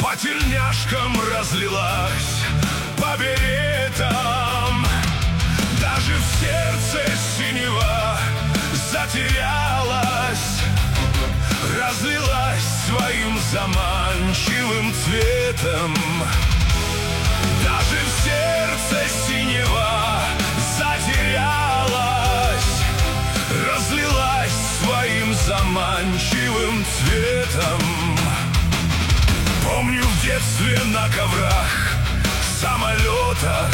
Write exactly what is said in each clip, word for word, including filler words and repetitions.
по тельняшкам разлилась, по беретам. Даже в сердце синева затерялась, разлилась своим заманчивым цветом. Даже в сердце синева затерялась, разлилась своим заманчивым цветом. Помню, в детстве на коврах, самолетах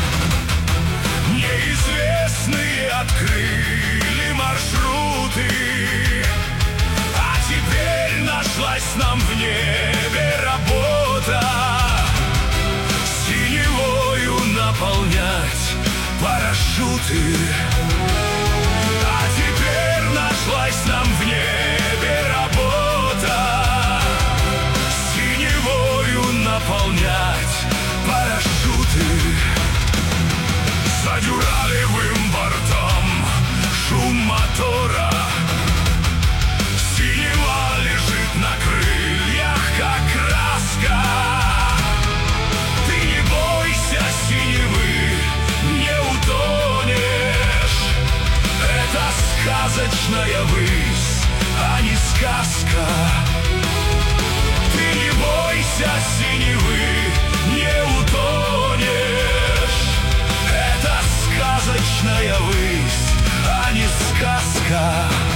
неизвестные открыли маршруты. А теперь нашлась нам в небе работа синевою наполнять парашюты. А теперь нашлась нам в небе работа синевою наполнять парашюты. За дюралевым бортом шум мотора, синева лежит на крыльях, как краска. Ты не бойся синевы, не утонешь. Это сказочная высь, а не сказка. Ты не бойся синевы, не утонешь. Это сказочная высь, а не сказка.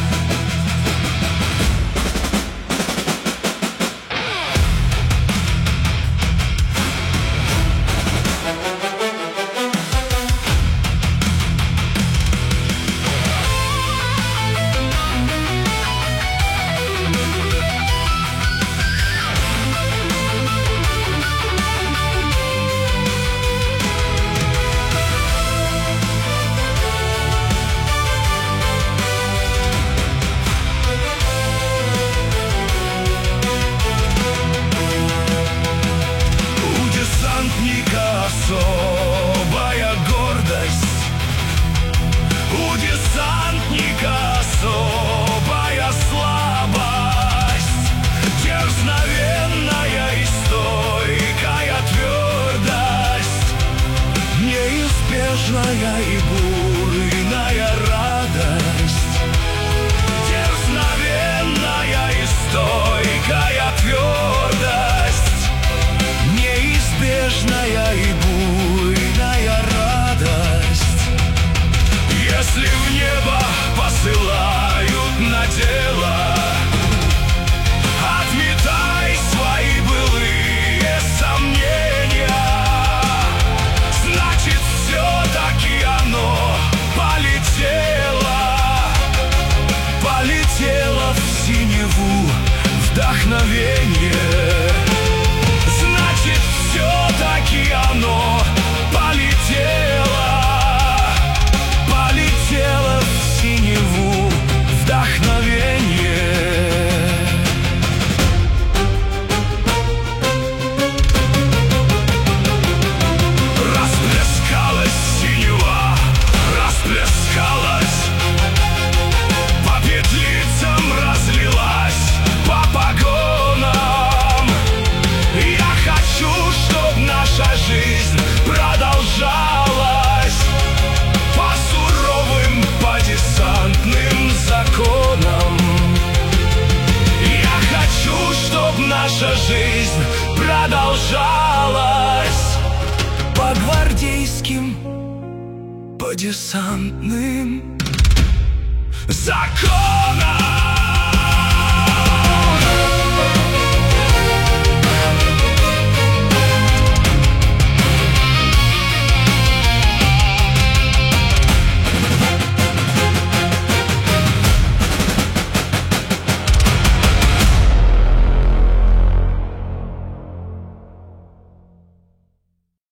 Особая гордость, у десантника особая слабость, дерзновенная и стойкая твердость, неизбежная и бурная радость, дерзновенная и стойкая твердость, неизбежная и буйная радость. Если в небо посылают на дело, отметай свои былые сомнения. Значит, все-таки оно полетело, полетело в синеву вдохновение. Значит, все-таки оно полетело, полетело в синеву вдохновение. Расплескалась синева, расплескалась, по петлицам разлилась, по погонам. Я хочу, чтоб наша жизнь продолжалась по суровым, по десантным законам. Я хочу, чтоб наша жизнь продолжалась по гвардейским, по десантным законам.